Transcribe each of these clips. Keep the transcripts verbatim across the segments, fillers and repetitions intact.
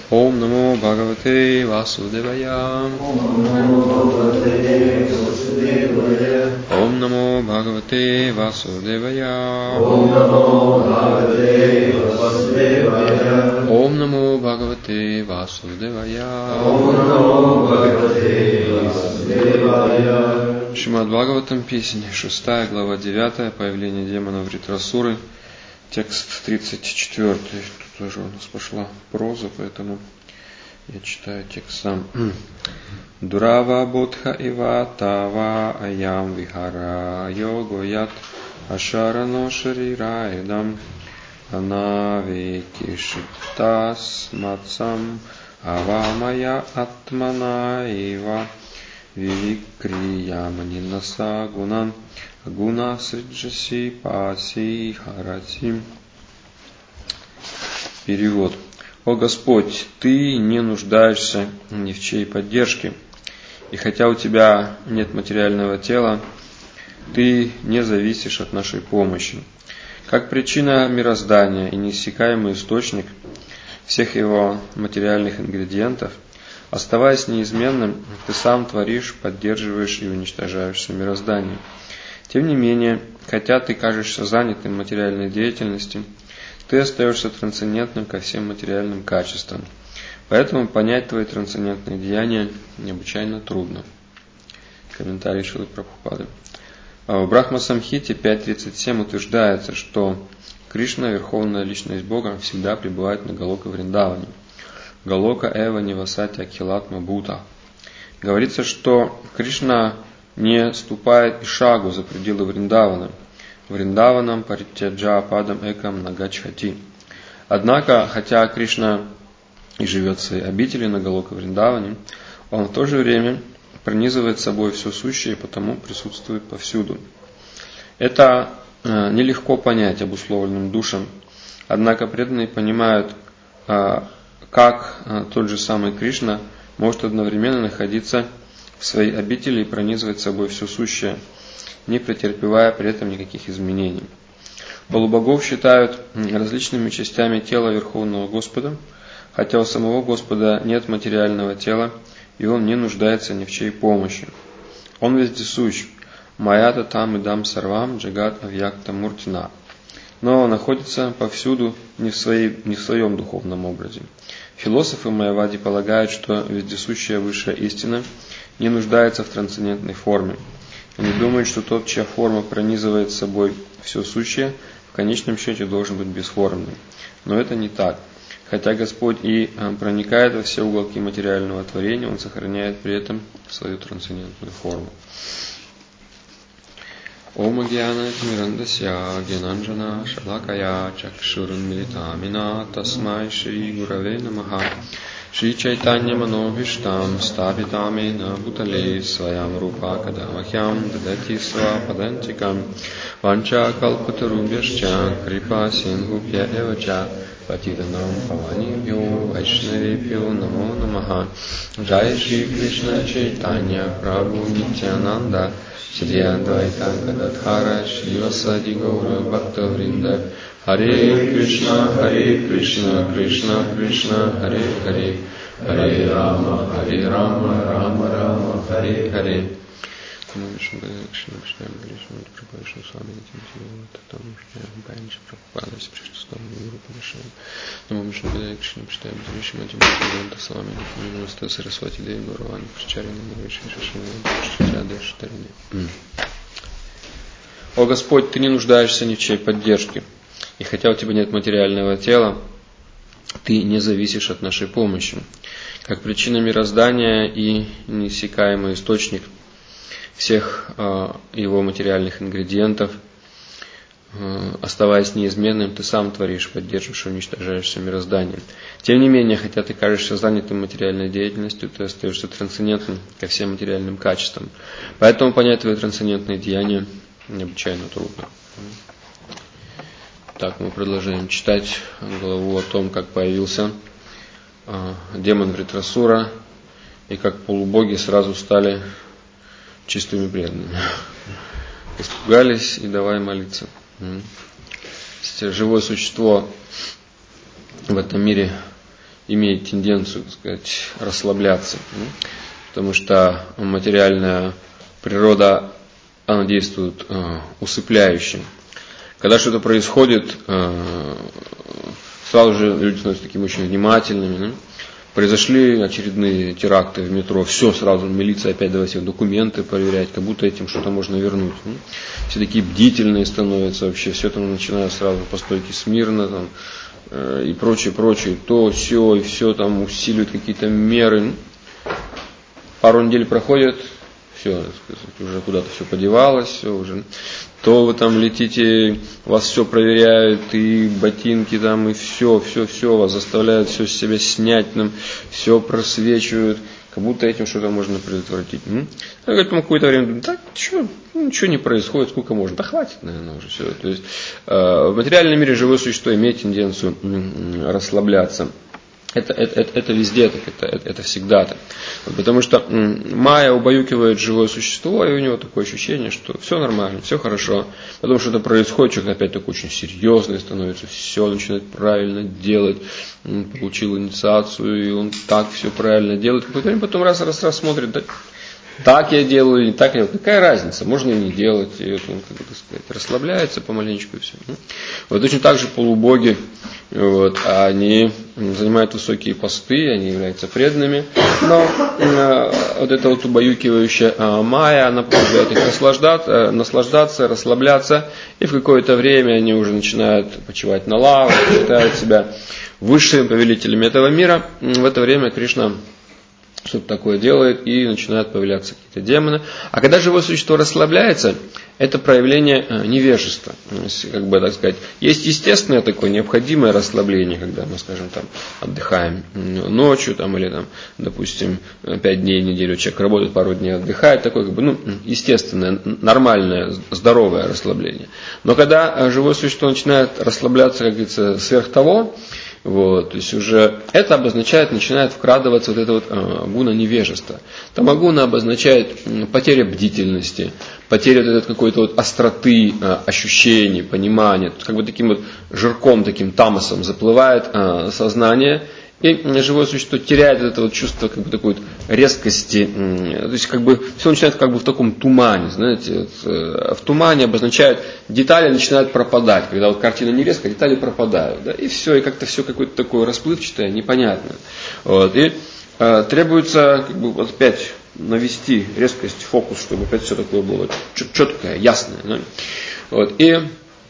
Om Namo Bhagavate Vasudevaya. Om Namo Bhagavate Vasudevaya. Om Namo Bhagavate Vasudevaya. Om Namo Bhagavate Vasudevaya. Om Namo Bhagavate Vasудевая. Шримад Бхагаватам, песня шестая, глава девятая, появление демона Вритрасуры, текст тридцать четвёртый. Тут тоже у нас пошла проза, поэтому я читаю текст сам. Дурава бодха ива тава аям вихара йогоят ашарано шарираидам анавикишиттас матсам авамая атмана ива вивикрияманинаса гунан гуна сриджаси паси харати. Перевод. О Господь, Ты не нуждаешься ни в чьей поддержке, и хотя у Тебя нет материального тела, Ты не зависишь от нашей помощи. Как причина мироздания и неиссякаемый источник всех его материальных ингредиентов, оставаясь неизменным, Ты сам творишь, поддерживаешь и уничтожаешь все мироздание. Тем не менее, хотя Ты кажешься занятым материальной деятельностью, Ты остаешься трансцендентным ко всем материальным качествам. Поэтому понять Твои трансцендентные деяния необычайно трудно. Комментарий Шрилы Прабхупады. В Брахма-самхите пять тридцать семь утверждается, что Кришна, Верховная Личность Бога, всегда пребывает на Галока Вриндаване. Галока Эва Нивасати Акхилатма Бхута. Говорится, что Кришна не ступает и шагу за пределы Вриндавана. Вриндаванам паритяджа падам экам нагачхати. Однако, хотя Кришна и живет в своей обители на Галока Вриндаване, он в то же время пронизывает собой все сущее и потому присутствует повсюду. Это нелегко понять обусловленным душам, однако преданные понимают, как тот же самый Кришна может одновременно находиться в своей обители и пронизывать собой все сущее, не претерпевая при этом никаких изменений. Полубогов считают различными частями тела Верховного Господа, хотя у самого Господа нет материального тела, и Он не нуждается ни в чьей помощи. Он вездесущ, маята там и дам сарвам джагат авьякта муртина, но находится повсюду не в, своей, не в своем духовном образе. Философы майявади полагают, что вездесущая высшая истина не нуждается в трансцендентной форме. Они думают, что тот, чья форма пронизывает собой все сущее, в конечном счете должен быть бесформенным. Но это не так. Хотя Господь и проникает во все уголки материального творения, Он сохраняет при этом свою трансцендентную форму. Om Gyana Timirandasya Gyananjana Shalakaya Chakshurun Militamina Tasmai Shri Gurave Namaha Shri Chaitanya Manovishtam Stapitamena Bhutale Swayam Rupa Kadamahyam Dadati Sva Padantikam Vancha Kalpatarubhyascha Kripa Sindhubhya Evacha Patitanam Pavanibhyo Vaishnavibhyo Namo Namaha Jai Shri Krishna Chaitanya Prabhu Nityananda Shri Advaita Gadadhara Shivasadi Gaura Bhakta Vrinda Hare Krishna Hare Krishna Krishna Krishna Hare Hare Hare Rama Hare Rama Rama Rama Hare Hare. Namo Vishnu Krishna Krishna Krishna Krishna Swami Nityananda Tatam Bhajan Prabhupada Krishna Guru Krishna Namo Vishnu Krishna Krishna Krishna Nityananda Swami Nityananda Saraswati Devi Gauravani Причарина Вишна Шишина Шичада Штарини. О Господь, Ты не нуждаешься ни в чьей поддержке, и хотя у Тебя нет материального тела, Ты не зависишь от нашей помощи. Как причина мироздания и неиссякаемый источник всех э, его материальных ингредиентов, э, оставаясь неизменным, Ты сам творишь, поддерживаешь и уничтожаешь все мироздание. Тем не менее, хотя Ты кажешься занятым материальной деятельностью, Ты остаешься трансцендентным ко всем материальным качествам. Поэтому понять Твои трансцендентные деяния необычайно трудно. Так, мы продолжаем читать главу о том, как появился э, демон Вритрасура и как полубоги сразу стали чистыми преданными. Испугались и давай молиться. Живое существо в этом мире имеет тенденцию, так сказать, расслабляться, потому что материальная природа, она действует э, усыпляюще. Когда что-то происходит, э, сразу же люди становятся такими очень внимательными. Да? Произошли очередные теракты в метро, все сразу, милиция опять давай всех документы проверять, как будто этим что-то можно вернуть. Да? Все такие бдительные становятся вообще, все там начинают сразу по стойке смирно там, э, и прочее, прочее, то, все, и все там усиливают какие-то меры. Пару недель проходит, все, уже куда-то все подевалось, все уже. То вы там летите, вас все проверяют, и ботинки там, и все, все, все, вас заставляют все с себя снять, там, все просвечивают, как будто этим что-то можно предотвратить. А потом какое-то время думаю, да, что, ничего не происходит, сколько можно, да хватит, наверное, уже все. То есть в материальном мире живое существо имеет тенденцию расслабляться. Это, это, это, это везде так, это, это, это всегда так. Вот, потому что майя убаюкивает живое существо, и у него такое ощущение, что все нормально, все хорошо. Потому что это происходит, человек опять такой очень серьезный становится, все начинает правильно делать, он получил инициацию, и он так все правильно делает. Какое-то время потом раз, раз, раз смотрит, да, так я делаю или так я делаю. Какая разница? Можно и не делать. И вот он, как бы, так сказать, расслабляется помаленечку и все. Вот точно так же полубоги, вот, они занимают высокие посты, они являются преданными, но э, вот эта вот убаюкивающая э, майя, она позволяет их наслаждаться, э, наслаждаться, расслабляться, и в какое-то время они уже начинают почивать на лаврах, считают себя высшими повелителями этого мира. В это время Кришна что-то такое делает, и начинают появляться какие-то демоны. А когда живое существо расслабляется, это проявление невежества. Как бы, так сказать, есть естественное такое необходимое расслабление, когда мы, скажем, там, отдыхаем ночью, там, или, там, допустим, пять дней в неделю человек работает, пару дней отдыхает, такое, как бы, ну, естественное, нормальное, здоровое расслабление. Но когда живое существо начинает расслабляться, как говорится, сверх того, вот, то есть уже это обозначает, начинает вкрадываться вот это вот э, гуна невежества. Тамагуна обозначает э, потеря бдительности, потеря вот этой какой-то вот остроты э, ощущений, понимания. Как бы таким вот жирком, таким тамасом заплывает э, сознание, и живое существо теряет это вот чувство как бы такой вот резкости, то есть как бы все начинает как бы в таком тумане, знаете, вот, в тумане обозначает, детали начинают пропадать, когда вот картина не резкая, детали пропадают, да, и все, и как-то все какое-то такое расплывчатое, непонятное, вот, и э, требуется как бы вот опять навести резкость, фокус, чтобы опять все такое было четкое, ясное, да? Вот, и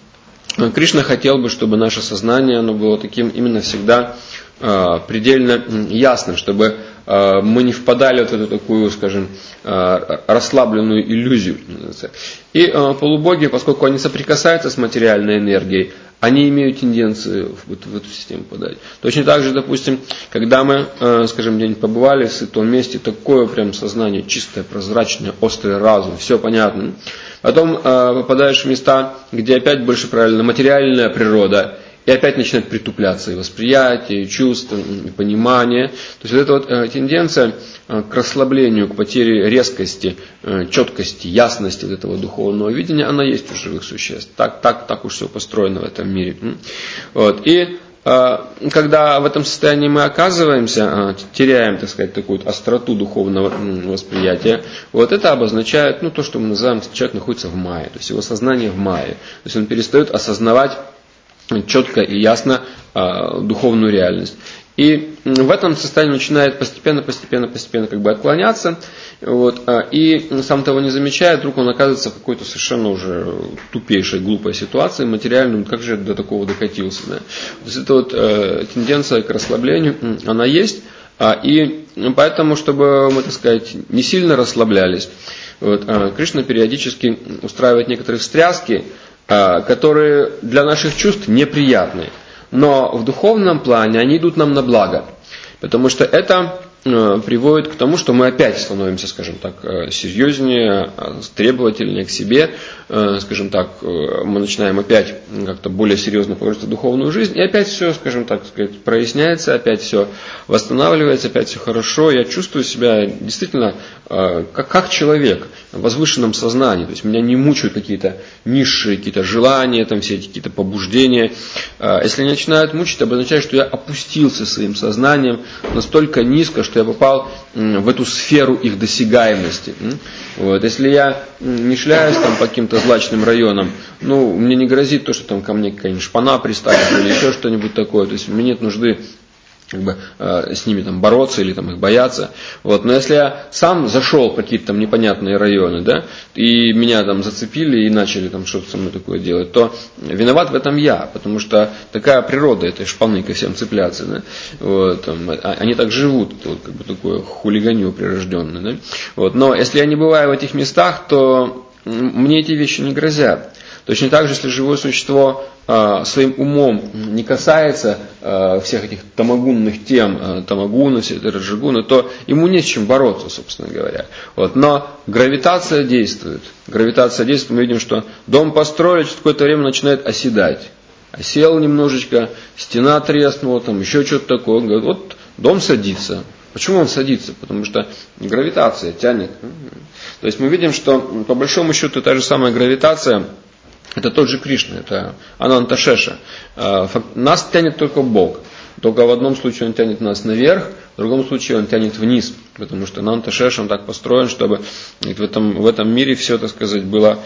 Кришна хотел бы, чтобы наше сознание, оно было таким именно всегда предельно ясным, чтобы мы не впадали в эту такую, скажем, расслабленную иллюзию. И полубоги, поскольку они соприкасаются с материальной энергией, они имеют тенденцию в, в эту систему подать. Точно так же, допустим, когда мы, скажем, где-нибудь побывали в святом месте, такое прям сознание чистое, прозрачное, острый разум, все понятно. Потом попадаешь в места, где опять больше правильно материальная природа, и опять начинает притупляться и восприятие, и чувство, и понимание. То есть вот эта вот э, тенденция э, к расслаблению, к потере резкости, э, четкости, ясности вот этого духовного видения, она есть у живых существ. Так, так, так уж все построено в этом мире. Вот. И э, когда в этом состоянии мы оказываемся, э, теряем, так сказать, такую вот остроту духовного э, восприятия, вот это обозначает, ну, то, что мы называем, человек находится в майе, то есть его сознание в майе. То есть он перестает осознавать четко и ясно э, духовную реальность. И в этом состоянии начинает постепенно, постепенно, постепенно как бы отклоняться. Вот, э, и сам того не замечая, вдруг он оказывается в какой-то совершенно уже тупейшей, глупой ситуации, материальной, как же я до такого докатился. Да? То есть эта вот э, тенденция к расслаблению, она есть. Э, и поэтому, чтобы мы, так сказать, не сильно расслаблялись, вот, э, Кришна периодически устраивает некоторые встряски, которые для наших чувств неприятны. Но в духовном плане они идут нам на благо. Потому что это приводит к тому, что мы опять становимся, скажем так, серьезнее, требовательнее к себе, скажем так, мы начинаем опять как-то более серьезно погружаться в духовную жизнь, и опять все, скажем так, сказать, проясняется, опять все восстанавливается, опять все хорошо, я чувствую себя действительно как, как человек в возвышенном сознании, то есть меня не мучают какие-то низшие какие-то желания, там все эти какие-то побуждения. Если они начинают мучить, это обозначает, что я опустился своим сознанием настолько низко, что я попал в эту сферу их досягаемости. Вот. Если я не шляюсь там по каким-то злачным районам, ну, мне не грозит то, что там ко мне какая-нибудь шпана приставит или еще что-нибудь такое. То есть мне нет нужды как бы э, с ними там бороться или там их бояться. Вот. Но если я сам зашел в какие-то там непонятные районы, да, и меня там зацепили и начали там что-то со мной такое делать, то виноват в этом я, потому что такая природа этой шпаны ко всем цепляться. Да. Вот, там, они так живут, это вот как бы такое хулиганье прирожденное. Да. Вот. Но если я не бываю в этих местах, то мне эти вещи не грозят. Точно так же, если живое существо э, своим умом не касается э, всех этих тамагунных тем, э, тамагуна, все это раджагуна, то ему не с чем бороться, собственно говоря. Вот. Но гравитация действует. Гравитация действует, мы видим, что дом построили, через какое-то время начинает оседать. Осел немножечко, стена треснула, там еще что-то такое. Он говорит, вот дом садится. Почему он садится? Потому что гравитация тянет. То есть мы видим, что по большому счету та же самая гравитация, это тот же Кришна, это Ананта Шеша. Нас тянет только Бог. Только в одном случае он тянет нас наверх, в другом случае он тянет вниз. Потому что Ананта Шеша, он так построен, чтобы в этом, в этом мире все, так сказать, было,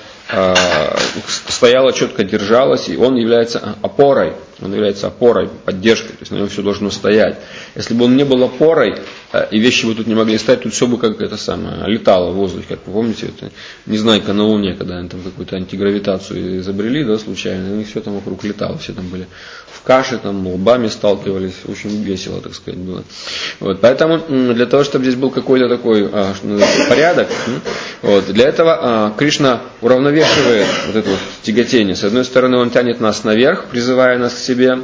стояло четко, держалось, и он является опорой. Он является опорой, поддержкой, то есть на нем все должно стоять. Если бы он не был опорой, и вещи бы тут не могли стоять, тут все бы как это самое, летало в воздухе, как вы помните, это Незнайка на Луне, когда они там какую-то антигравитацию изобрели, да, случайно, и у них все там вокруг летало, все там были в каше, там лбами сталкивались, очень весело, так сказать, было. Вот, поэтому для того, чтобы здесь был какой-то такой а, порядок, вот, для этого а, Кришна уравновешивает вот это вот тяготение. С одной стороны, он тянет нас наверх, призывая нас к себе.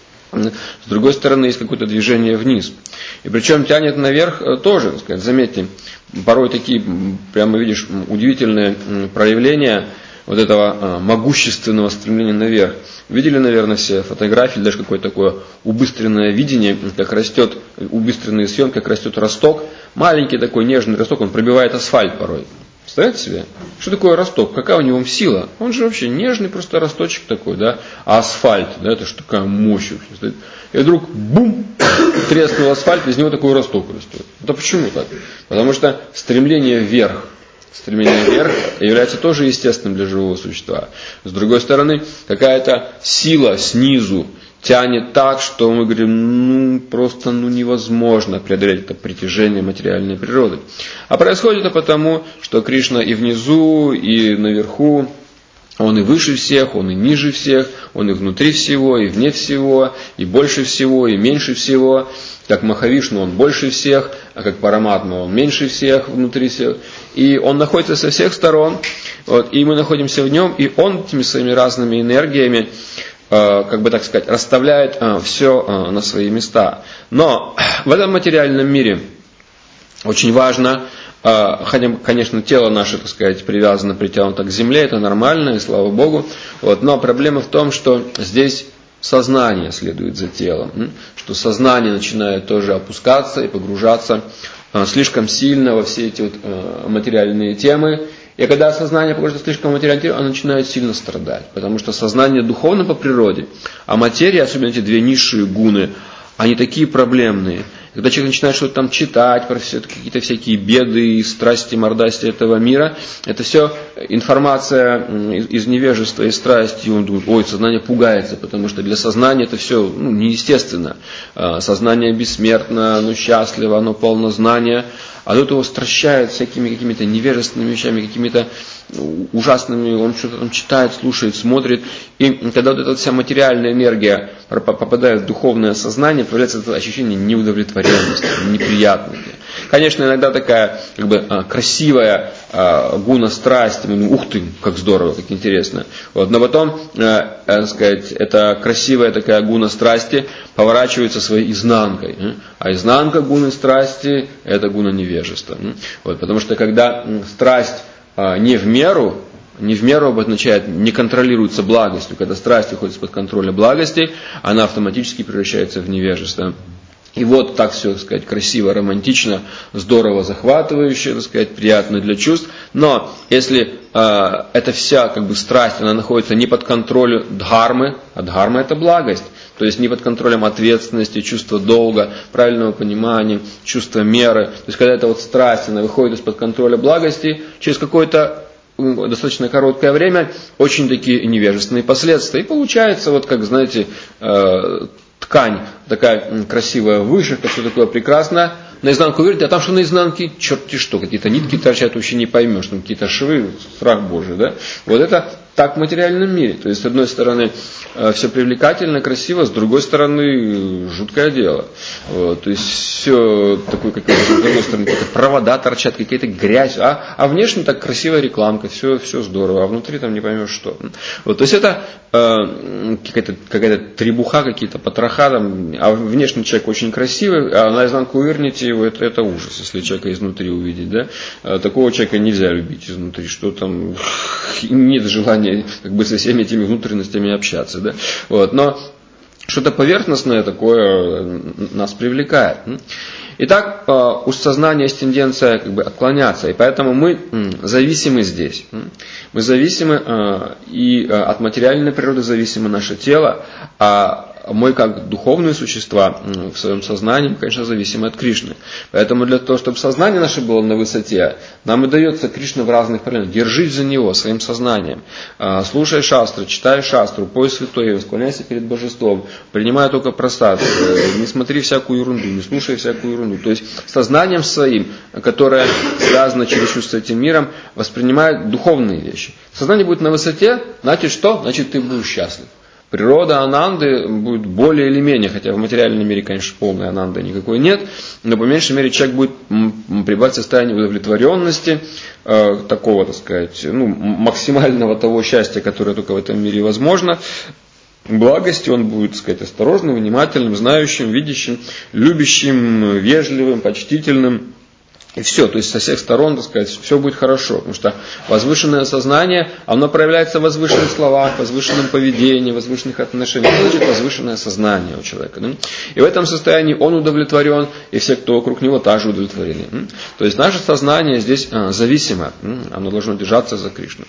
С другой стороны, есть какое-то движение вниз. И причем тянет наверх тоже, так сказать, заметьте, порой такие, прямо видишь, удивительные проявления вот этого могущественного стремления наверх. Видели, наверное, все фотографии, даже какое-то такое убыстренное видение, как растет, убыстренный съем, как растет росток. Маленький такой нежный росток, он пробивает асфальт порой. Представляете себе? Что такое росток? Какая у него сила? Он же вообще нежный просто росточек такой, да? А асфальт, да, это же такая мощь вообще. И вдруг, бум, треснул асфальт, из него такой росток растет. Это почему так? Потому что стремление вверх, стремление вверх является тоже естественным для живого существа. С другой стороны, какая-то сила снизу тянет так, что мы говорим, ну, просто ну, невозможно преодолеть это притяжение материальной природы. А происходит это потому, что Кришна и внизу, и наверху, он и выше всех, он и ниже всех, он и внутри всего, и вне всего, и больше всего, и меньше всего. Как Махавишну он больше всех, а как Параматма он меньше всех, внутри всех. И он находится со всех сторон, вот, и мы находимся в нем, и он этими своими разными энергиями, как бы так сказать, расставляет все на свои места. Но в этом материальном мире очень важно, хотя, конечно, тело наше, так сказать, привязано, притянуто к земле, это нормально, и слава Богу. Вот, но проблема в том, что здесь сознание следует за телом, что сознание начинает тоже опускаться и погружаться слишком сильно во все эти вот материальные темы. И когда сознание погружается слишком в материальное тело, оно начинает сильно страдать. Потому что сознание духовно по природе, а материя, особенно эти две низшие гуны, они такие проблемные. Когда человек начинает что-то там читать про все, какие-то всякие беды и страсти, мордасти этого мира, это все информация из невежества и страсти. И он думает, ой, сознание пугается, потому что для сознания это все ну, неестественно. Сознание бессмертно, оно счастливо, оно полно знания. А тут его стращают всякими какими-то невежественными вещами, какими-то ужасными, он что-то там читает, слушает, смотрит. И когда вот эта вся материальная энергия попадает в духовное сознание, появляется это ощущение неудовлетворенности, неприятности. Конечно, иногда такая как бы красивая гуна страсти, ух ты, как здорово, как интересно. Вот. Но потом, так сказать, эта красивая такая гуна страсти поворачивается своей изнанкой. А изнанка гуны страсти – это гуна невежества. Вот. Потому что когда страсть не в меру, не в меру обозначает, не контролируется благостью. Когда страсть выходит из-под контроля благости, она автоматически превращается в невежество. И вот так все, так сказать, красиво, романтично, здорово, захватывающе, так сказать, приятно для чувств. Но если э, эта вся как бы страсть, она находится не под контролем дхармы, а дхарма это благость, то есть не под контролем ответственности, чувства долга, правильного понимания, чувства меры. То есть когда эта вот страсть, она выходит из-под контроля благости, через какое-то достаточно короткое время очень такие невежественные последствия. И получается, вот как, знаете, э, ткань такая красивая вышивка, все такое прекрасное. Наизнанку верите, а там что наизнанке? Черти что, какие-то нитки торчат, вообще не поймешь, там какие-то швы, страх Божий, да? Вот это так в материальном мире. То есть, с одной стороны, все привлекательно, красиво, с другой стороны, жуткое дело. Вот, то есть, все такое, какое-то, с другой стороны, какие-то провода торчат, какая-то грязь, а, а внешне так красивая рекламка, все, все здорово, а внутри там не поймешь что. Вот, то есть, это э, какая-то, какая-то требуха, какие-то потроха, там, а внешний человек очень красивый, а наизнанку верните его, это, это ужас, если человека изнутри увидеть, да. А такого человека нельзя любить изнутри, что там нет желания как бы со всеми этими внутренностями общаться, да? Вот. Но что-то поверхностное такое нас привлекает. Итак, у сознания есть тенденция как бы отклоняться, и поэтому мы зависимы здесь. Мы зависимы и от материальной природы зависимо наше тело, а мы как духовные существа в своем сознании, конечно, зависимы от Кришны. Поэтому для того, чтобы сознание наше было на высоте, нам и дается Кришна в разных проявлениях. Держись за него своим сознанием. Слушай шастры, читай шастру, пой святой, склоняйся перед божеством, принимай только просад, не смотри всякую ерунду, не слушай всякую ерунду. То есть сознанием своим, которое связано чересчур с этим миром, воспринимает духовные вещи. Сознание будет на высоте, значит что? Значит ты будешь счастлив. Природа ананды будет более или менее, хотя в материальном мире, конечно, полной ананды никакой нет, но по меньшей мере человек будет пребывать в состоянии удовлетворенности, э, такого, так сказать, ну, максимального того счастья, которое только в этом мире возможно, благости, он будет, так сказать, осторожным, внимательным, знающим, видящим, любящим, вежливым, почтительным. И все, то есть со всех сторон, так сказать, все будет хорошо, потому что возвышенное сознание, оно проявляется в возвышенных словах, возвышенном поведении, возвышенных отношениях. Это значит возвышенное сознание у человека. Да? И в этом состоянии он удовлетворен, и все, кто вокруг него, также удовлетворены. То есть наше сознание здесь зависимо, оно должно держаться за Кришну.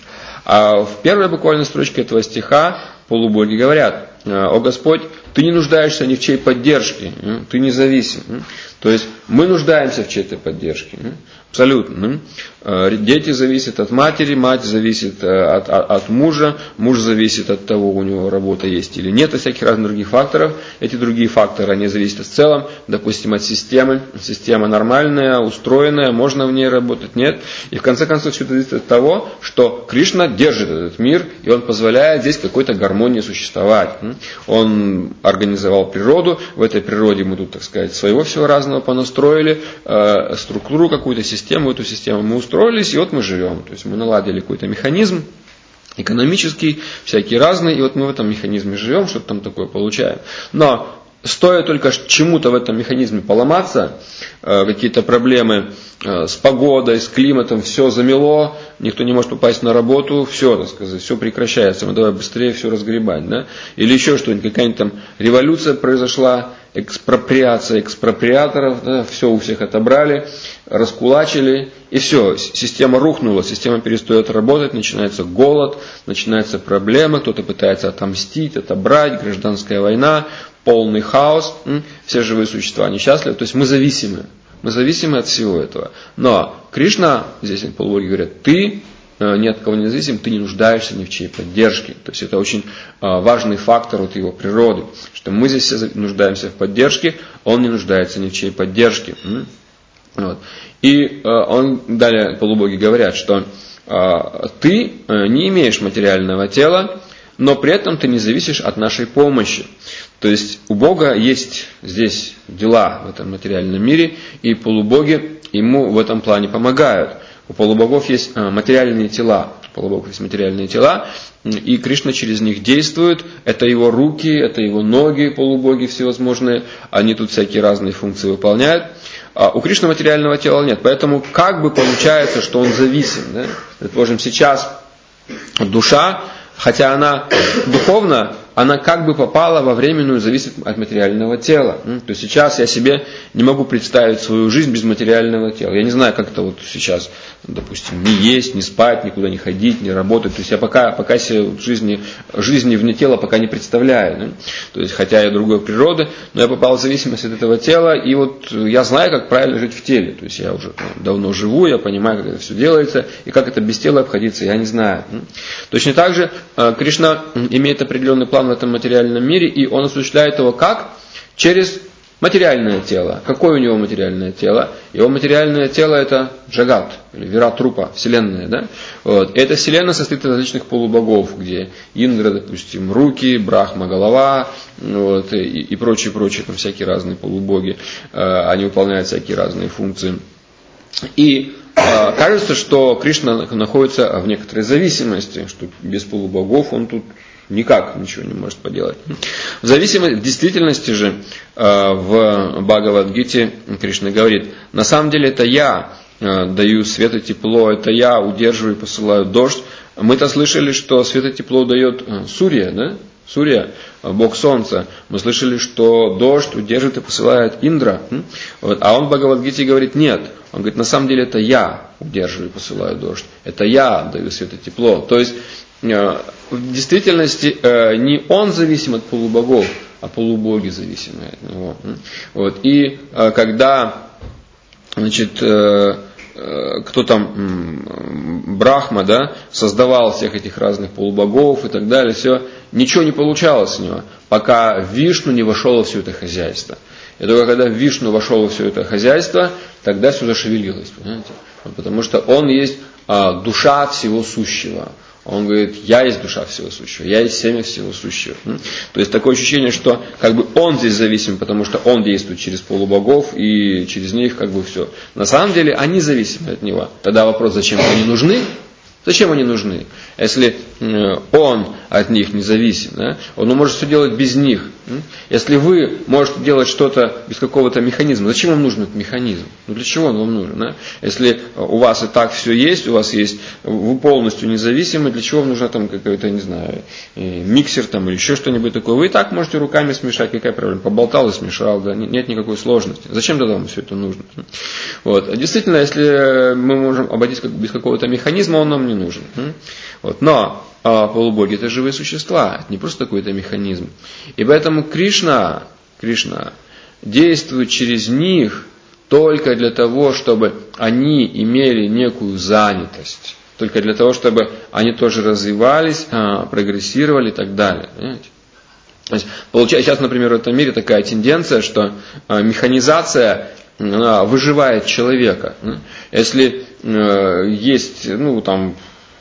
А в первой буквально строчке этого стиха полубоги говорят: «О Господь, ты не нуждаешься ни в чьей поддержке, ты независим». То есть мы нуждаемся в чьей-то поддержке. Абсолютно. Дети зависят от матери, мать зависит от, от, от мужа, муж зависит от того, у него работа есть или нет, от всяких разных других факторов. Эти другие факторы, они зависят в целом, допустим, от системы. Система нормальная, устроенная, можно в ней работать, нет. И в конце концов все это зависит от того, что Кришна держит этот мир, и он позволяет здесь какой-то гармонии существовать. Он организовал природу, в этой природе мы тут, так сказать, своего всего разного понастроили, э, структуру какую-то, систему, эту систему мы устроились, и вот мы живем. То есть мы наладили какой-то механизм экономический, всякие разные, и вот мы в этом механизме живем, что-то там такое получаем. Но стоит только чему-то в этом механизме поломаться, э, какие-то проблемы э, с погодой, с климатом, все замело, никто не может попасть на работу, все, так сказать, все прекращается, мы давай быстрее все разгребать, да? Или еще что-нибудь, какая-нибудь там революция произошла, экспроприация экспроприаторов, да, все у всех отобрали, раскулачили, и все, система рухнула, система перестает работать, начинается голод, начинаются проблемы, кто-то пытается отомстить, отобрать, гражданская война, полный хаос, все живые существа несчастливы, то есть мы зависимы, мы зависимы от всего этого. Но Кришна, здесь полубоги говорят, ты ни от кого не зависим, ты не нуждаешься ни в чьей поддержке. То есть это очень важный фактор от его природы, что мы здесь все нуждаемся в поддержке, он не нуждается ни в чьей поддержке. Вот. И он, далее полубоги говорят, что ты не имеешь материального тела, но при этом ты не зависишь от нашей помощи. То есть у Бога есть здесь дела в этом материальном мире, и полубоги ему в этом плане помогают. У полубогов есть материальные тела. У полубогов есть материальные тела, и Кришна через них действует. Это его руки, это его ноги, полубоги всевозможные. Они тут всякие разные функции выполняют. А у Кришны материального тела нет. Поэтому как бы получается, что он зависим. Да? Предположим, сейчас душа, хотя она духовна, она как бы попала во временную зависимость от материального тела. То есть сейчас я себе не могу представить свою жизнь без материального тела. Я не знаю, как это вот сейчас, допустим, не есть, не спать, никуда не ходить, не работать. То есть я пока, пока себе в жизни, жизни вне тела пока не представляю. Да? То есть хотя я другой природы, но я попал в зависимость от этого тела, и вот я знаю, как правильно жить в теле. То есть я уже давно живу, я понимаю, как это все делается, и как это без тела обходиться, я не знаю. Точно так же Кришна имеет определенный план в этом материальном мире, и он осуществляет его как? Через материальное тело. Какое у него материальное тело? Его материальное тело это Джагат, или Вират-рупа, вселенная. Да? Вот. Эта вселенная состоит из различных полубогов, где Индра, допустим, руки, Брахма, голова, вот, и, и прочие, прочие, там всякие разные полубоги. Э, они выполняют всякие разные функции. И э, кажется, что Кришна находится в некоторой зависимости, что без полубогов он тут никак ничего не может поделать. В зависимости, в действительности же в Бхагавад-гите Кришна говорит, на самом деле это я даю свет и тепло, это я удерживаю и посылаю дождь. Мы-то слышали, что свет и тепло дает Сурья, да? Сурья, бог солнца. Мы слышали, что дождь удерживает и посылает Индра. Вот. А он в Бхагавад-гите говорит, нет. Он говорит, на самом деле это я удерживаю и посылаю дождь. Это я даю свет и тепло. То есть в действительности не он зависим от полубогов, а полубоги зависимы от него. Вот. И когда, значит, кто там, Брахма, да, создавал всех этих разных полубогов и так далее, все, ничего не получалось у него, пока Вишну не вошел во все это хозяйство. И только когда Вишну вошел во все это хозяйство, тогда все зашевелилось, понимаете? Потому что он есть а, душа всего сущего. Он говорит, я есть душа всего сущего, я есть семя всего сущего. То есть такое ощущение, что как бы он здесь зависим, потому что он действует через полубогов и через них как бы все. На самом деле они зависимы от него. Тогда вопрос, зачем они нужны? Зачем они нужны? Если он от них не зависим, да? Он может все делать без них. Если вы можете делать что-то без какого-то механизма, зачем вам нужен этот механизм? Ну для чего он вам нужен? Да? Если у вас и так все есть, у вас есть, вы полностью независимы, для чего вам нужна там какой-то, не знаю, миксер там или еще что-нибудь такое? Вы и так можете руками смешать, какая проблема? Поболтал и смешал, да? Нет никакой сложности. Зачем тогда вам все это нужно? Вот. Действительно, если мы можем обойтись без какого-то механизма, он нам не нужен. Вот. Но а полубоги это живые существа, это не просто какой-то механизм. И поэтому Кришна, Кришна действует через них только для того, чтобы они имели некую занятость. Только для того, чтобы они тоже развивались, прогрессировали и так далее. Понимаете? То есть, получается, сейчас, например, в этом мире такая тенденция, что механизация она выживает человека. Если есть, ну, там,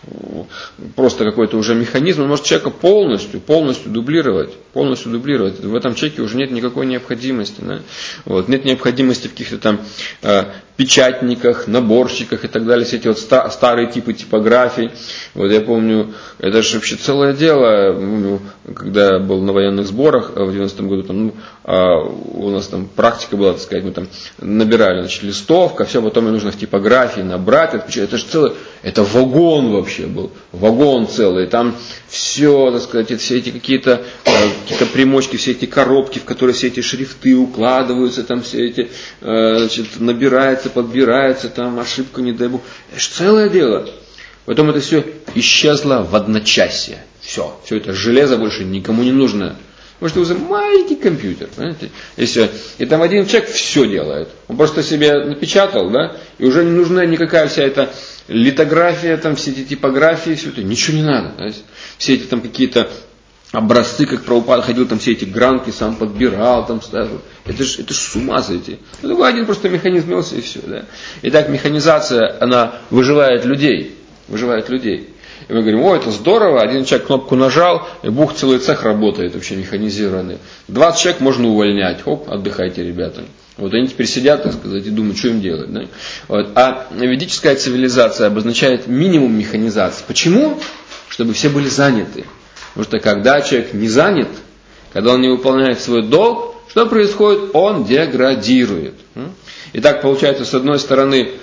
просто какой-то уже механизм, он может человека полностью, полностью дублировать, полностью дублировать. В этом человеке уже нет никакой необходимости. Да? Вот, нет необходимости в каких-то там э, печатниках, наборщиках и так далее, все эти вот ста- старые типы типографий. Вот я помню, это же вообще целое дело, ну, когда я был на военных сборах в девяностом году, там, ну, э, у нас там практика была, так сказать, мы там набирали, значит, листовка, все, потом мне нужно в типографии набрать, отпечатать. Это же целый, это вагон вообще был, вагон целый, там все, так сказать, все эти какие-то, какие-то примочки, все эти коробки, в которые все эти шрифты укладываются, там все эти, значит, набирается, подбирается, там ошибка, не дай бог. Это же целое дело. Потом это все исчезло в одночасье. Все, все это железо больше никому не нужно. Потому что уже маленький компьютер, понимаете? И все. И там один человек все делает. Он просто себе напечатал, да, и уже не нужна никакая вся эта литография, там все эти типографии, все это, ничего не надо. Да? Все эти там какие-то образцы, как Прабхупада ходил, там все эти гранки сам подбирал, там ставил. Это же это ж с ума сойти. Ну, такой один просто механизм мелся и все. Да? Итак, механизация, она выживает людей. выживает людей. И мы говорим, о, это здорово, один человек кнопку нажал, и бух, целый цех работает, вообще механизированный. двадцать человек можно увольнять, хоп, отдыхайте, ребята. Вот они теперь сидят, так сказать, и думают, что им делать. Да? Вот. А ведическая цивилизация обозначает минимум механизации. Почему? Чтобы все были заняты. Потому что когда человек не занят, когда он не выполняет свой долг, что происходит? Он деградирует. Итак, получается, с одной стороны,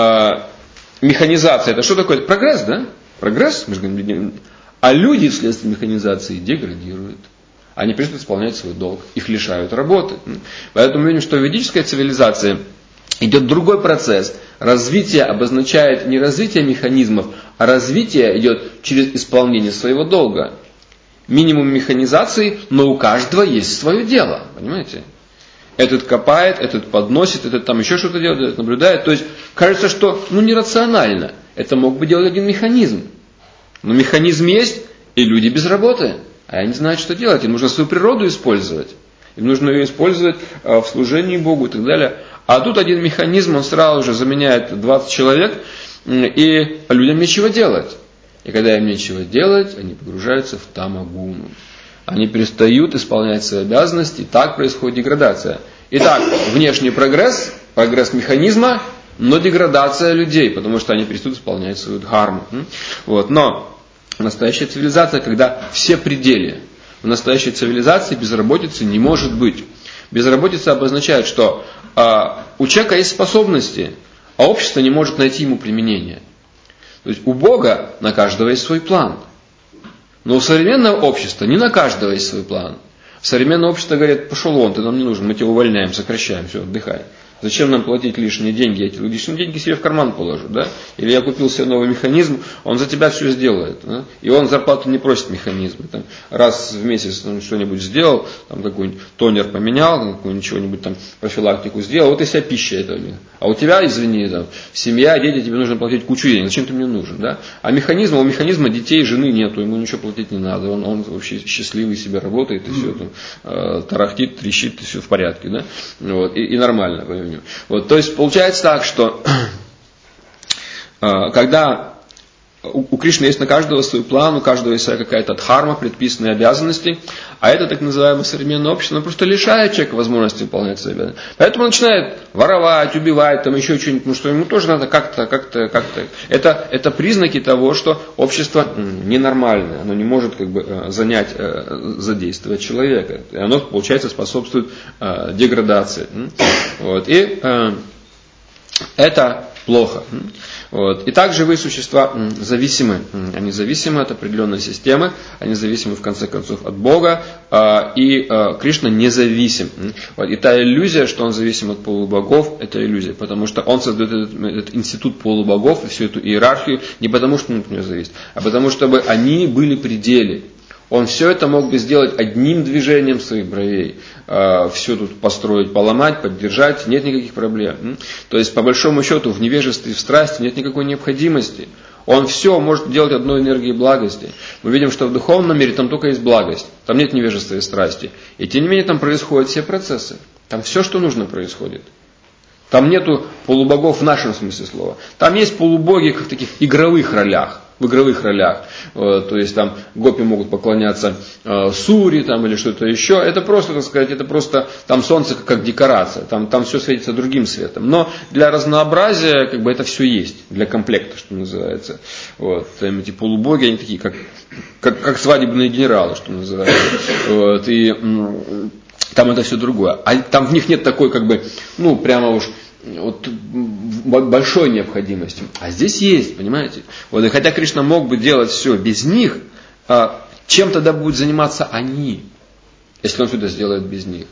механизация, это что такое? Прогресс, да? Прогресс, мы же говорим, а люди вследствие механизации деградируют. Они перестают исполнять свой долг, их лишают работы. Поэтому мы видим, что в ведической цивилизации идет другой процесс. Развитие обозначает не развитие механизмов, а развитие идет через исполнение своего долга. Минимум механизации, но у каждого есть свое дело. Понимаете? Этот копает, этот подносит, этот там еще что-то делает, этот наблюдает. То есть кажется, что ну, нерационально. Это мог бы делать один механизм. Но механизм есть, и люди без работы. А они знают, что делать. Им нужно свою природу использовать. Им нужно ее использовать в служении Богу и так далее. А тут один механизм, он сразу же заменяет двадцать человек, и людям нечего делать. И когда им нечего делать, они погружаются в тамагуну. Они перестают исполнять свои обязанности, и так происходит деградация. Итак, внешний прогресс, прогресс механизма, но деградация людей, потому что они перестают исполнять свою дхарму. Вот. Но настоящая цивилизация, когда все пределы. В настоящей цивилизации безработицы не может быть. Безработица обозначает, что э, у человека есть способности, а общество не может найти ему применение. То есть у Бога на каждого есть свой план. Но у современного общества не на каждого есть свой план. Современное общество говорит, пошел вон, ты нам не нужен, мы тебя увольняем, сокращаем, все, отдыхай. Зачем нам платить лишние деньги? Эти лишние деньги себе в карман положат, да? Или я купил себе новый механизм, он за тебя все сделает. Да? И он зарплату не просит механизма. Там, раз в месяц он что-нибудь сделал, там какой-нибудь тонер поменял, какую-нибудь чего-нибудь там профилактику сделал, вот и вся пища этого. А у тебя, извини, там, семья, дети, тебе нужно платить кучу денег. Зачем ты мне нужен? Да? А механизма, у механизма детей, жены нету, ему ничего платить не надо. Он, он вообще счастливый себе работает, и все там э, тарахтит, трещит, и все в порядке. Да? Вот, и, и нормально. Вот, то есть получается так, что э, когда у, у Кришны есть на каждого свой план, у каждого есть своя какая-то дхарма, предписанные обязанности, а это так называемое современное общество, оно просто лишает человека возможности выполнять свои обязанности. Поэтому он начинает воровать, убивать, там еще что-нибудь, потому что ему тоже надо как-то, как-то, как-то. Это, это признаки того, что общество ненормальное, оно не может как бы занять, задействовать человека. И оно, получается, способствует э, деградации. Вот. И э, это плохо. Вот. И также вы существа зависимы. Они зависимы от определенной системы, они зависимы в конце концов от Бога, и Кришна независим. Вот. И та иллюзия, что он зависим от полубогов, это иллюзия, потому что он создает этот, этот институт полубогов и всю эту иерархию не потому, что он от него зависит, а потому, чтобы они были пределы. Он все это мог бы сделать одним движением своих бровей. Все тут построить, поломать, поддержать, нет никаких проблем. То есть, по большому счету, в невежестве и в страсти нет никакой необходимости. Он все может делать одной энергией благости. Мы видим, что в духовном мире там только есть благость. Там нет невежества и страсти. И тем не менее там происходят все процессы. Там все, что нужно, происходит. Там нету полубогов в нашем смысле слова. Там есть полубоги в таких игровых ролях. В игровых ролях. То есть там гопи могут поклоняться э, Сури там, или что-то еще. Это просто, так сказать, это просто там солнце как, как декорация. Там, там все светится другим светом. Но для разнообразия как бы это все есть. Для комплекта, что называется. Вот. Там эти полубоги, они такие, как, как, как свадебные генералы, что называется. Вот. И м- там это все другое. А там в них нет такой, как бы, ну, прямо уж вот, большой необходимости. А здесь есть, понимаете? Вот, и хотя Кришна мог бы делать все без них, чем тогда будут заниматься они, если он все это сделает без них?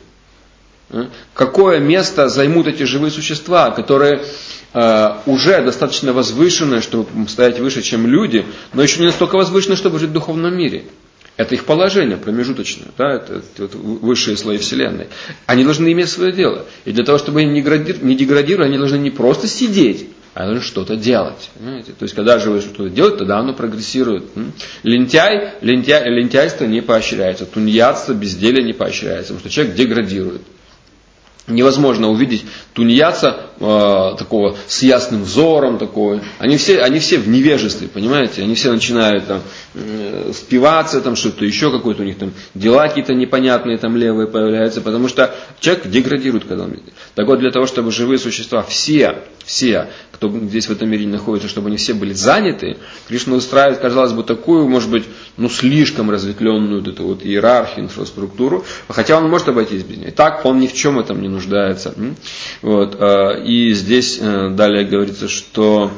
Какое место займут эти живые существа, которые уже достаточно возвышены, чтобы стоять выше, чем люди, но еще не настолько возвышены, чтобы жить в духовном мире? Это их положение промежуточное, да, это, это высшие слои Вселенной. Они должны иметь свое дело. И для того, чтобы они не, градир, не деградировали, они должны не просто сидеть, а должны что-то делать. Понимаете? То есть, когда же вы что-то делаете, тогда оно прогрессирует. Лентяй, лентяй, лентяйство не поощряется, тунеядство, безделие не поощряется, потому что человек деградирует. Невозможно увидеть тунеядца э, такого с ясным взором такой. Они все, они все в невежестве, понимаете? Они все начинают там э, спиваться, там что-то еще, какое-то у них там дела какие-то непонятные там левые появляются, потому что человек деградирует, когда он... Так вот, для того, чтобы живые существа, все, все, кто здесь в этом мире находится, чтобы они все были заняты, Кришна устраивает, казалось бы, такую, может быть, ну, слишком разветвленную вот эту вот иерархию, инфраструктуру, хотя он может обойтись без нее. Так он ни в чем этом не нуждается. Вот. И здесь далее говорится, что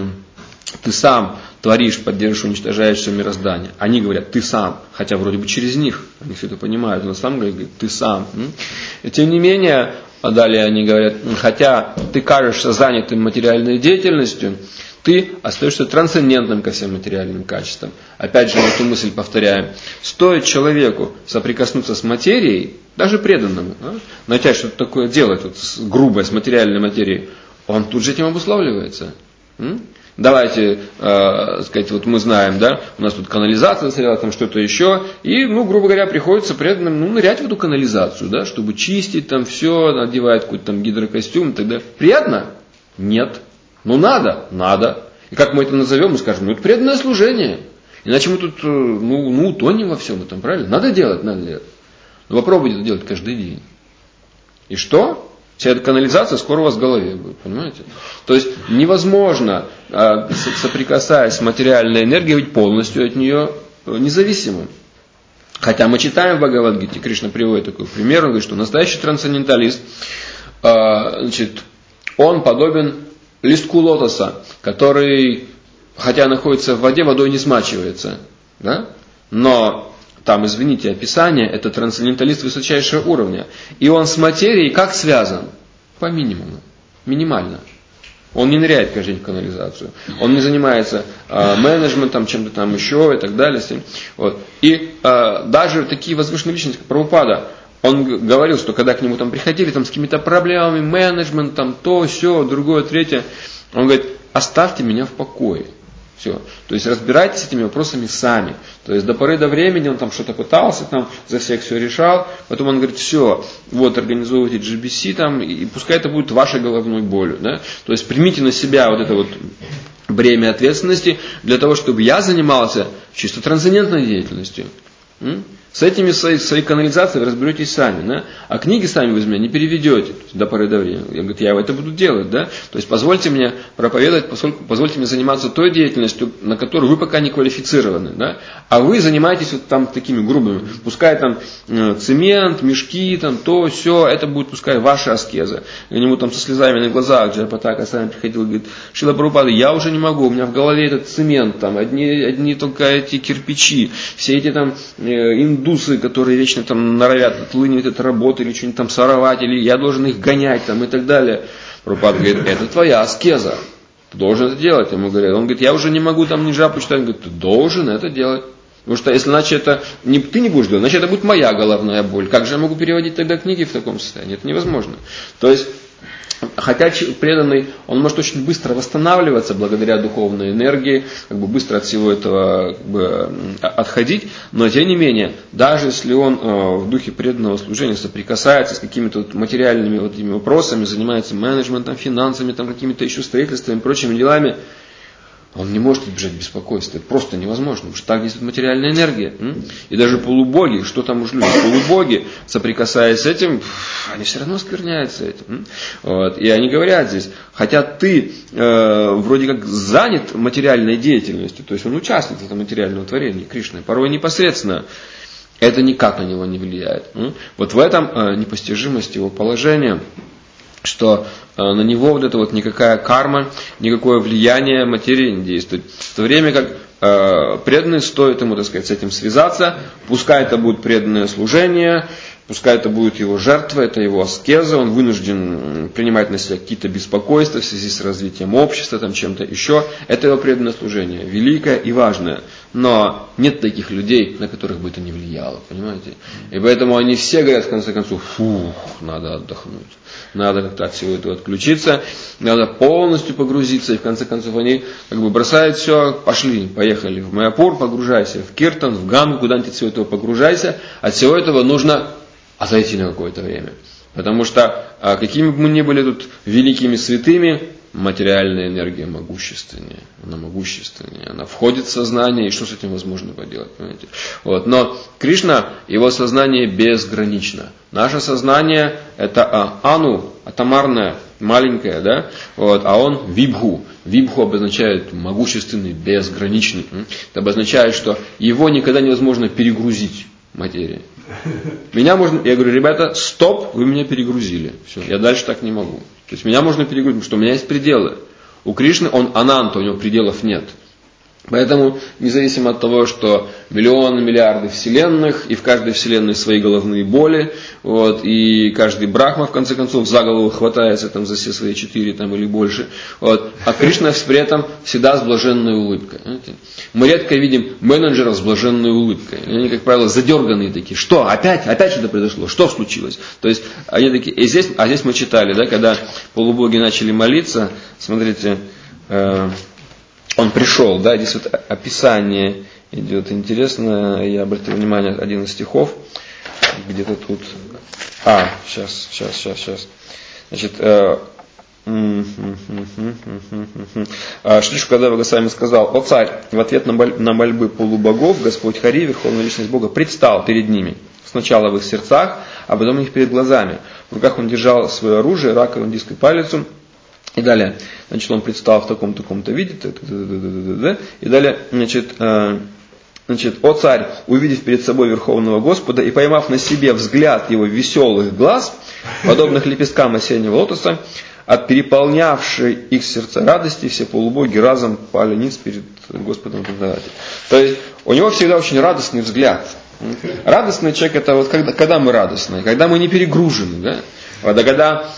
ты сам творишь, поддерживаешь, уничтожаешь все мироздание. Они говорят, ты сам, хотя вроде бы через них, они все это понимают, но сам говорит, ты сам. И тем не менее, а далее они говорят, хотя ты кажешься занятым материальной деятельностью, ты остаешься трансцендентным ко всем материальным качествам. Опять же, эту мысль повторяем. Стоит человеку соприкоснуться с материей, даже преданному, да, начать что-то такое делать, вот, грубое, с материальной материей, он тут же этим обуславливается. М? Давайте, э, сказать, вот мы знаем, да, у нас тут канализация стояла, там что-то еще, и, ну, грубо говоря, приходится преданным, ну, нырять в эту канализацию, да, чтобы чистить там все, надевать какой-то там гидрокостюм и так далее. Приятно? Нет. Ну, надо? Надо. И как мы это назовем, мы скажем, ну, это преданное служение. Иначе мы тут, ну, ну утонем во всем этом, правильно? Надо делать, надо делать. Но попробуйте это делать каждый день. И что? Вся эта канализация скоро у вас в голове будет, понимаете? То есть невозможно, соприкасаясь с материальной энергией, быть полностью от нее независимым. Хотя мы читаем в Бхагавад-гите, Кришна приводит такой пример, он говорит, что настоящий трансценденталист, значит, он подобен листку лотоса, который, хотя находится в воде, водой не смачивается. Да? Но там, извините, описание, это трансценденталист высочайшего уровня. И он с материей как связан? По минимуму. Минимально. Он не ныряет каждый день в канализацию. Он не занимается э, менеджментом, чем-то там еще и так далее. Вот. И э, даже такие возвышенные личности, как Прабхупада, он говорил, что когда к нему там приходили там, с какими-то проблемами, менеджмент, там, то, все, другое, третье, он говорит, оставьте меня в покое. Все. То есть разбирайтесь с этими вопросами сами. То есть до поры до времени он там что-то пытался, там за всех все решал. Потом он говорит, все, вот организовывайте джи би си там, и пускай это будет вашей головной болью. Да? То есть примите на себя вот это вот бремя ответственности для того, чтобы я занимался чисто трансцендентной деятельностью. М? С этими своей, своей канализацией вы разберетесь сами, да? А книги сами вы из меня не переведете до поры до времени. Я говорю, я это буду делать, да? То есть позвольте мне проповедовать, поскольку позвольте мне заниматься той деятельностью, на которую вы пока не квалифицированы, да? А вы занимаетесь вот там такими грубыми, пускай там э, цемент, мешки, там то, все, это будет пускай ваша аскеза. К нему там со слезами на глазах Джайапатака сами приходил и говорит, Шрила Прабхупада, я уже не могу, у меня в голове этот цемент, там одни, одни только эти кирпичи, все эти там э, индусы, которые вечно там норовят отлынивать от работы или что-нибудь там соровать, или я должен их гонять там и так далее. Прабхупада говорит, это твоя аскеза, ты должен это делать. Ему говорят, он говорит, я уже не могу там ни жапу читать, он говорит, ты должен это делать. Потому что если иначе это не ты не будешь делать, значит это будет моя головная боль. Как же я могу переводить тогда книги в таком состоянии? Это невозможно. То есть, хотя преданный, он может очень быстро восстанавливаться благодаря духовной энергии, как бы быстро от всего этого как бы, отходить, но тем не менее, даже если он э, в духе преданного служения соприкасается с какими-то вот материальными вот этими вопросами, занимается менеджментом, финансами, там, какими-то еще строительствами, прочими делами, он не может избежать беспокойства. Это просто невозможно, потому что так действует материальная энергия. И даже полубоги, что там уж люди, полубоги, соприкасаясь с этим, они все равно скверняются этим. Вот. И они говорят здесь, хотя ты э, вроде как занят материальной деятельностью, то есть он участник в этом материальном творении Кришны, порой непосредственно, это никак на него не влияет. Вот в этом э, непостижимость его положения, что э, на него вот это вот никакая карма, никакое влияние материи не действует. В то время как э, преданный, стоит ему, так сказать, с этим связаться, пускай это будет преданное служение, пускай это будет его жертва, это его аскеза, он вынужден принимать на себя какие-то беспокойства в связи с развитием общества, там чем-то еще. Это его преданное служение, великое и важное. Но нет таких людей, на которых бы это не влияло, понимаете? И поэтому они все говорят, в конце концов, фух, надо отдохнуть. Надо как-то от всего этого отключиться, надо полностью погрузиться, и в конце концов они как бы бросают все, пошли, поехали в Майяпур, погружайся, в Киртан, в Гангу, куда-нибудь от всего этого погружайся, от всего этого нужно отойти на какое-то время. Потому что какими бы мы ни были тут великими святыми, материальная энергия могущественнее. Она могущественнее. Она входит в сознание, и что с этим возможно поделать? Понимаете? Вот. Но Кришна, его сознание безгранично. Наше сознание это а, ану, атомарное, маленькое, да? Вот. А он вибху. Вибху обозначает могущественный, безграничный. Это обозначает, что его никогда невозможно перегрузить материей. Меня можно, я говорю, ребята, стоп, вы меня перегрузили. Все, я дальше так не могу. То есть меня можно перегрузить, потому что у меня есть пределы. У Кришны он ананта, у него пределов нет. Поэтому, независимо от того, что миллионы, миллиарды вселенных, и в каждой вселенной свои головные боли, вот, и каждый брахма, в конце концов, за голову хватается там, за все свои четыре там, или больше, вот, а Кришна при этом всегда с блаженной улыбкой. Знаете? Мы редко видим менеджеров с блаженной улыбкой. Они, как правило, задерганные такие. Что? Опять? Опять что-то произошло? Что случилось? То есть, они такие, и здесь, а здесь мы читали, да, когда полубоги начали молиться, смотрите, э, он пришел, да, здесь вот описание идет интересно, я обратил внимание, один из стихов, где-то тут, а, сейчас, сейчас, сейчас, сейчас, значит, э, Шри Шукадева Госвами сказал: «О царь, в ответ на, моль, на мольбы полубогов Господь Хари, Верховная Личность Бога, предстал перед ними, сначала в их сердцах, а потом их перед глазами. В руках он держал свое оружие, раковину, диск и палицу». И далее, значит, он предстал в таком-то, таком-то виде, и далее, значит, значит, «О царь, увидев перед собой Верховного Господа и поймав на себе взгляд его веселых глаз, подобных лепесткам осеннего лотоса, от переполнявшей их сердца радости, все полубоги разом пали ниц перед Господом». То есть, у него всегда очень радостный взгляд. Радостный человек это вот когда, когда мы радостны, когда мы не перегружены, да? Вот, а когда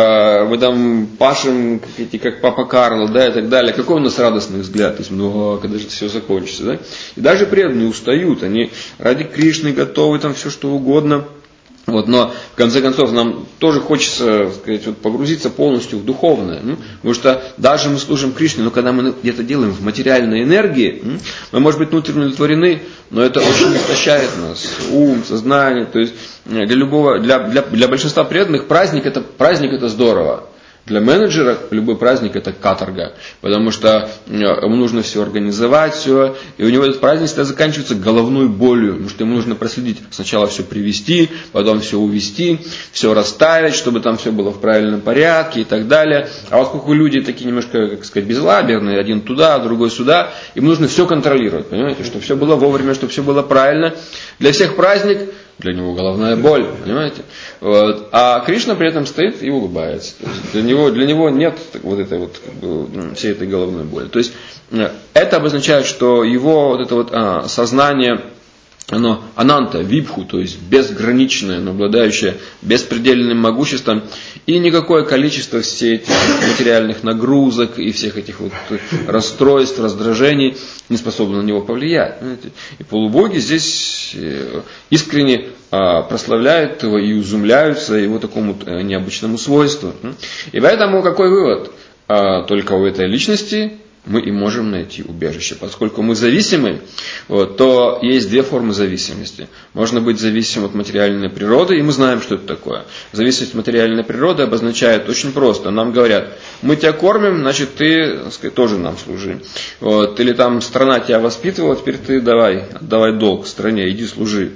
мы там пашем, как Папа Карло, да, и так далее. Какой у нас радостный взгляд? То есть, ну, когда же это все закончится, да? И даже преданные устают, они ради Кришны готовы там все что угодно. Вот, но в конце концов нам тоже хочется, так сказать, вот, погрузиться полностью в духовное. Ну, потому что даже мы служим Кришне, но когда мы где-то делаем в материальной энергии, мы, может быть, внутренне удовлетворены, но это очень истощает нас, ум, сознание. То есть для любого, для, для, для большинства преданных праздник это, праздник это здорово. Для менеджера любой праздник это каторга, потому что ему нужно все организовать, все, и у него этот праздник всегда заканчивается головной болью, потому что ему нужно проследить, сначала все привести, потом все увести, все расставить, чтобы там все было в правильном порядке и так далее. А вот поскольку люди такие немножко, как сказать, безлаберные, один туда, другой сюда, им нужно все контролировать, понимаете, чтобы все было вовремя, чтобы все было правильно. Для всех праздник, для него головная боль, понимаете? Вот. А Кришна при этом стоит и улыбается. То есть для него, для него нет вот этой вот, как бы, всей этой головной боли. То есть это обозначает, что его вот это вот а, сознание, оно ананта, вибху, то есть безграничное, но обладающее беспредельным могуществом, и никакое количество всех этих материальных нагрузок и всех этих вот расстройств, раздражений не способно на него повлиять. Понимаете? И полубоги здесь искренне прославляют его и изумляются его такому необычному свойству. И поэтому какой вывод? Только у этой личности мы и можем найти убежище. Поскольку мы зависимы, вот, то есть две формы зависимости. Можно быть зависимым от материальной природы, и мы знаем, что это такое. Зависимость от материальной природы обозначает очень просто. Нам говорят: мы тебя кормим, значит ты, так сказать, тоже нам служи. Вот, или там страна тебя воспитывала, теперь ты давай, отдавай долг стране, иди служи.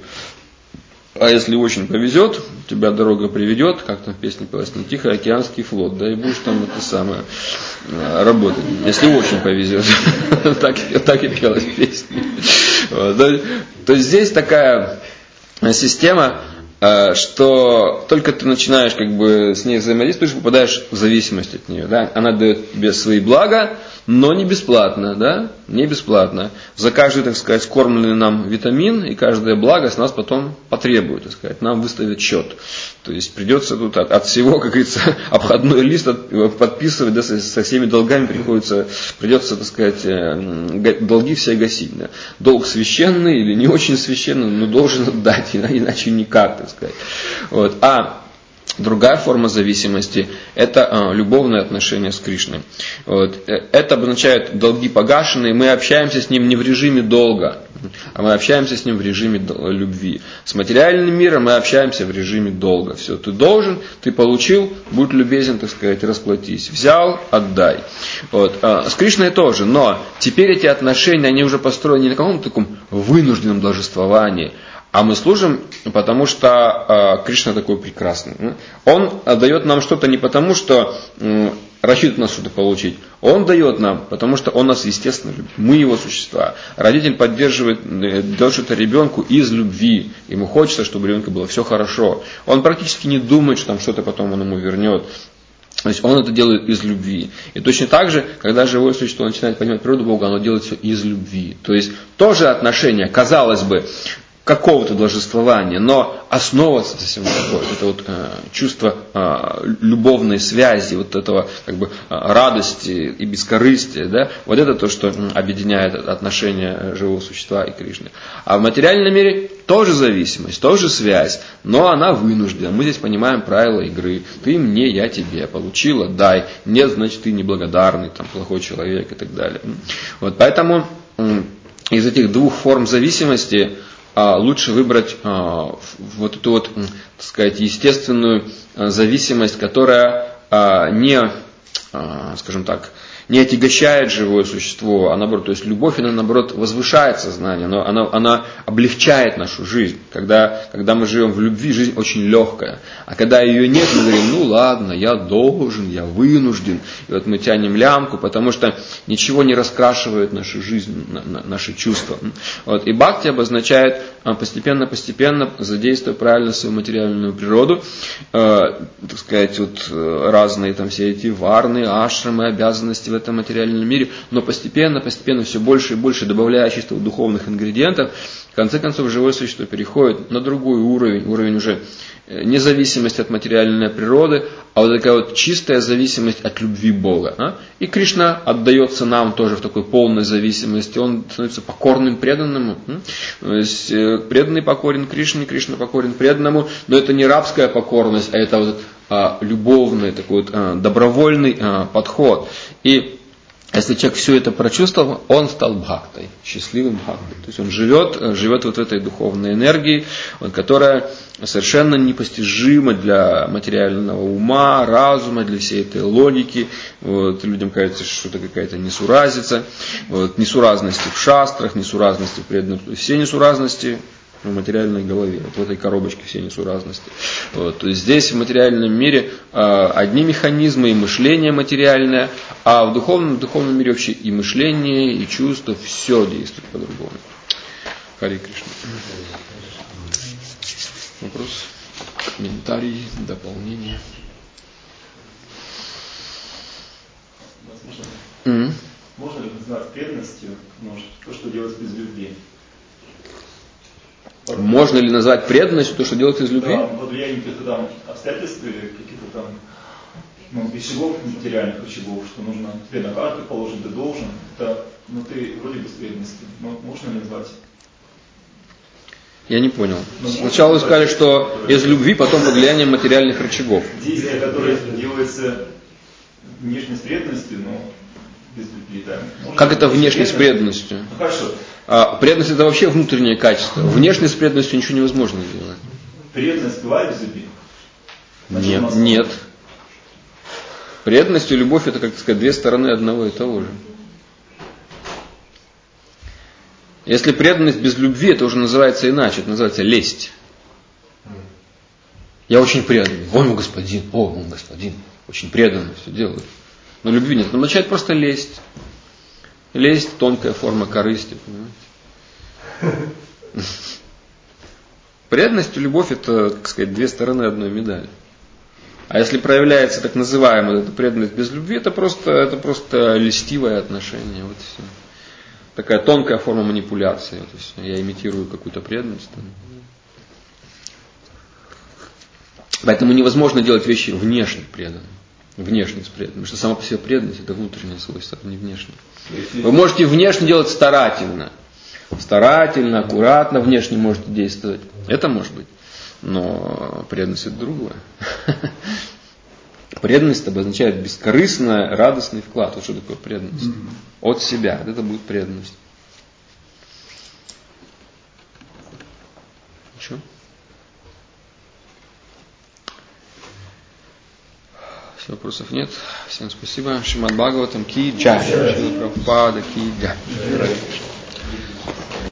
А если очень повезет, тебя дорога приведет, как там в песне пелось, на Тихий океанский флот, да, и будешь там это самое работать, если очень повезет. так, так и пелась песня. Вот, то, то есть здесь такая система, что только ты начинаешь как бы с ней взаимодействовать, попадаешь в зависимость от нее. Да? Она дает тебе свои блага, но не бесплатно, да? Не бесплатно. За каждый, так сказать, скормленный нам витамин и каждое благо с нас потом потребует, так сказать, нам выставят счет. То есть придется тут от, от всего, как говорится, обходной лист от, подписывать, да, со, со всеми долгами приходится, придется, так сказать, долги все гасить. Да? Долг священный или не очень священный, но должен отдать, иначе никак, так сказать. Вот. А другая форма зависимости – это а, любовное отношение с Кришной. Вот. Это обозначает долги погашенные, мы общаемся с ним не в режиме долга. А мы общаемся с ним в режиме любви. С материальным миром мы общаемся в режиме долга. Все, ты должен, ты получил, будь любезен, так сказать, расплатись. Взял, отдай. Вот. А с Кришной тоже. Но теперь эти отношения, они уже построены не на каком-то таком вынужденном должествовании. А мы служим, потому что э, Кришна такой прекрасный. Он дает нам что-то не потому, что э, рассчитывает нас что-то получить. Он дает нам, потому что он нас естественно любит. Мы его существа. Родитель поддерживает, дает что-то ребенку из любви. Ему хочется, чтобы у ребенка было все хорошо. Он практически не думает, что там что-то потом он ему вернет. То есть он это делает из любви. И точно так же, когда живое существо начинает понимать природу Бога, оно делает все из любви. То есть тоже отношение, казалось бы, какого-то должествования, но основа совсем другое. Это вот э, чувство э, любовной связи, вот этого как бы радости и бескорыстия, да? Вот это то, что объединяет отношения живого существа и Кришны. А в материальном мире тоже зависимость, тоже связь, но она вынуждена. Мы здесь понимаем правила игры. Ты мне, я тебе. Получила, дай. Нет, значит, ты неблагодарный, там, плохой человек и так далее. Вот, поэтому э, из этих двух форм зависимости лучше выбрать а, вот эту вот, так сказать, естественную а, зависимость, которая а, не, а, скажем так, не отягощает живое существо, а наоборот, то есть любовь, она наоборот возвышает сознание, но она, она облегчает нашу жизнь. Когда, когда мы живем в любви, жизнь очень легкая. А когда ее нет, мы говорим, ну ладно, я должен, я вынужден. И вот мы тянем лямку, потому что ничего не раскрашивает нашу жизнь, наши чувства. Вот. И бхакти обозначает постепенно-постепенно, задействуя правильно свою материальную природу, э, так сказать, вот, разные там все эти варны, ашрамы, обязанности в этом материальном мире, но постепенно, постепенно все больше и больше добавляя чисто духовных ингредиентов, в конце концов живое существо переходит на другой уровень, уровень уже независимости от материальной природы, а вот такая вот чистая зависимость от любви Бога. А? И Кришна отдается нам тоже в такой полной зависимости, он становится покорным преданному. То есть преданный покорен Кришне, Кришна покорен преданному, но это не рабская покорность, а это вот а, любовный, такой вот а, добровольный а, подход. И если человек все это прочувствовал, он стал бхактой, счастливым бхактой. То есть он живет, живет вот в этой духовной энергии, вот, которая совершенно непостижима для материального ума, разума, для всей этой логики. Вот, людям кажется, что это какая-то несуразица, вот, несуразности в шастрах, несуразности в преданных. Все несуразности в материальной голове, вот в этой коробочке все несуразности. Вот, то есть здесь в материальном мире э, одни механизмы и мышление материальное, а в духовном, в духовном мире вообще и мышление, и чувства, все действует по-другому. Харе Кришна. Вопрос, комментарий, дополнение. Mm-hmm. Можно ли назвать преданностью то, что делается без любви? Можно ли назвать преданностью то, что делается из любви? Да, под влиянием каких-то там обстоятельств или каких-то там ну, рычагов, материальных рычагов, что нужно тебе на карту положить, ты должен. Это, ну ты вроде бы с преданностью. Но можно ли назвать? Я не понял. Но Сначала вы сказали, что из любви, потом под влиянием материальных рычагов. Действия, которые делаются внешне с преданностью, но без любви, да. Можно как это внешне с преданностью? Ну, хорошо. А, преданность это вообще внутреннее качество. Внешне с преданностью ничего невозможно сделать. Преданность бывает без любви? Нет, нет. Преданность и любовь это, как сказать, две стороны одного и того же. Если преданность без любви, это уже называется иначе, это называется лесть. Я очень преданный. Он мой господин, о, он господин. Очень преданно все делает. Но любви нет. Это означает просто лесть. Лесть, тонкая форма корысти, понимаете? Преданность и любовь это, так сказать, две стороны одной медали. А если проявляется так называемая эта преданность без любви, это просто, это просто льстивое отношение. Вот все. Такая тонкая форма манипуляции. То есть я имитирую какую-то преданность. Поэтому невозможно делать вещи внешне преданными. Внешне с преданным. Потому что сама по себе преданность это внутреннее свойство, а не внешнее. Вы можете внешне делать старательно. Старательно, аккуратно внешне можете действовать. Это может быть. Но преданность это другое. Преданность обозначает бескорыстный, радостный вклад. Вот что такое преданность? От себя. Это будет преданность. Если вопросов нет, всем спасибо. Шримад Бхагаватам ки джай. Шрила Прабхупада ки джай.